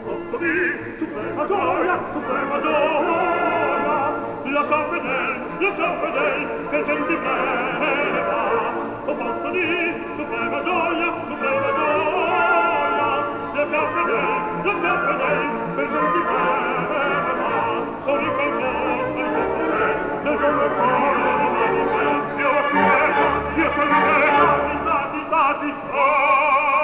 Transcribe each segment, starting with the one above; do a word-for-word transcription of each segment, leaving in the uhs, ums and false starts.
suprema gioia, suprema gioia, la sua fedel, la sua fedel, che senti plena, o posso dire, suprema gioia, suprema gioia, la sua fedel, la sua fedel, che senti plena, sono in quel posto, in quel posto, nel giorno fuori, io aspetto, io sono in i stati, i stati, oh!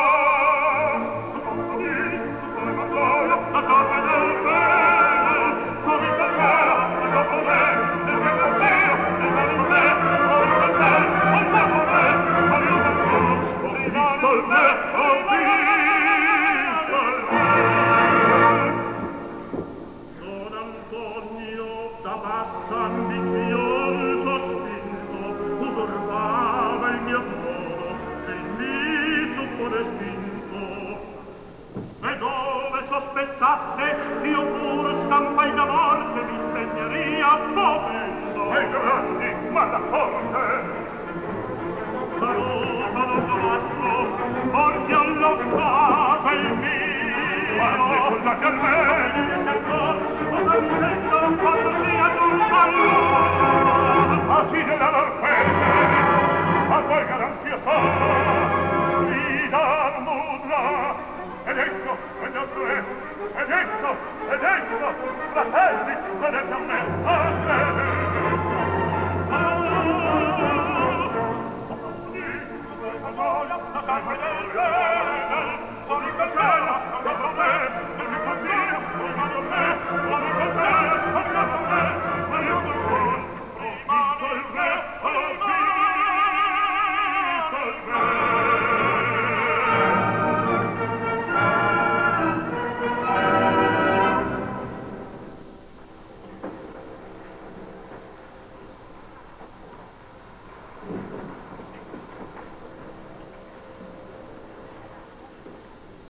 Sospettasse, io pure scampai d'amor che mi spegneria poco. E grandi, ma da forte. Saluto non basso, forse allontata il mio. Guardi, soldati al me. Cosa mi sento quando sia giunta all'ora? Ma si della l'orfette, a qual garanzia fa? Mi dà nulla.